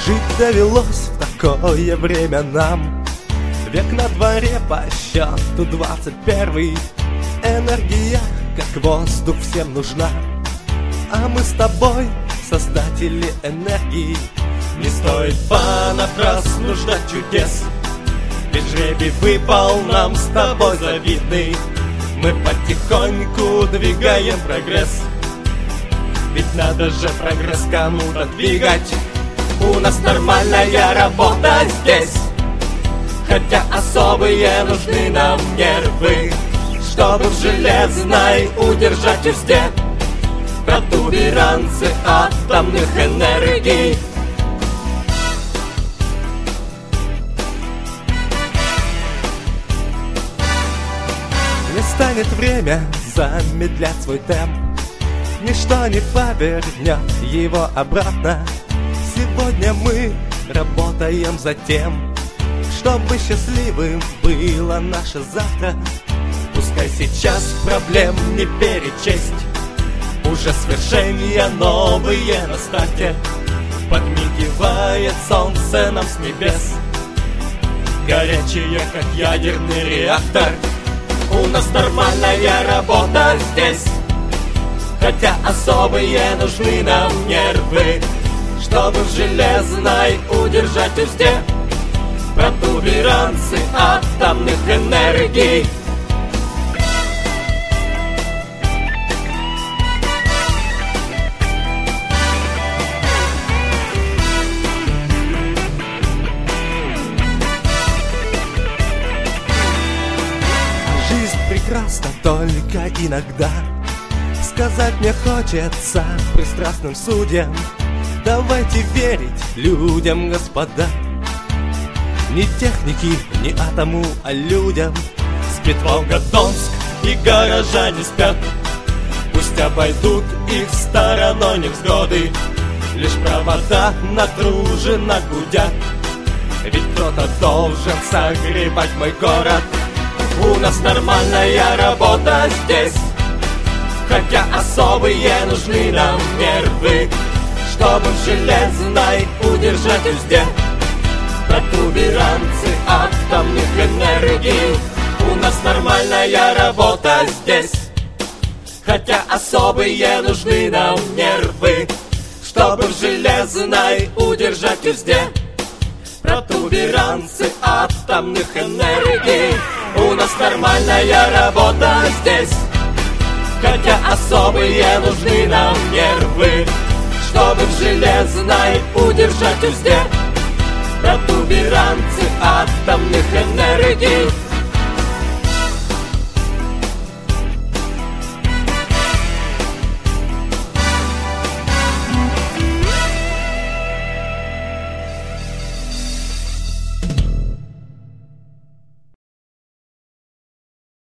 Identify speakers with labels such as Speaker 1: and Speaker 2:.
Speaker 1: Жить довелось в такое время нам. Век на дворе по счету 21. Энергия, как воздух, всем нужна. А мы с тобой создатели энергии. Не стоит понапрасну ждать чудес, ведь жребий выпал нам с тобой завидный. Мы потихоньку двигаем прогресс, ведь надо же прогресс кому-то двигать. У нас нормальная работа здесь, хотя особые нужны нам нервы, чтобы в железной удержать узде протуберанцы атомных энергий. Не станет время замедлять свой темп, ничто не повернет его обратно. Сегодня мы работаем за тем, чтобы счастливым было наше завтра. Пускай сейчас проблем не перечесть, уже свершения новые на старте. Подмигивает солнце нам с небес, горячее, как ядерный реактор. У нас нормальная работа здесь, хотя особые нужны нам нервы, чтобы в железной удержать узде протуберанцы атомных энергий. Жизнь прекрасна только иногда. Сказать мне хочется пристрастным судьям: давайте верить людям, господа. Ни техники, ни атому, а людям. Спит Волгодонск, и горожане спят. Пусть обойдут их стороной невзгоды, лишь провода натруженно гудят. Ведь кто-то должен согревать мой город. У нас нормальная работа здесь, хотя особые нужны нам нервы, чтобы в железной удержать узде протуберанцы атомных энергий. У нас нормальная работа здесь, хотя особые нужны нам нервы, чтобы в железной удержать узде протуберанцы атомных энергий. У нас нормальная работа здесь, хотя особые нужны нам нервы, чтобы в железной удержать узде протуберанцы атомных энергий.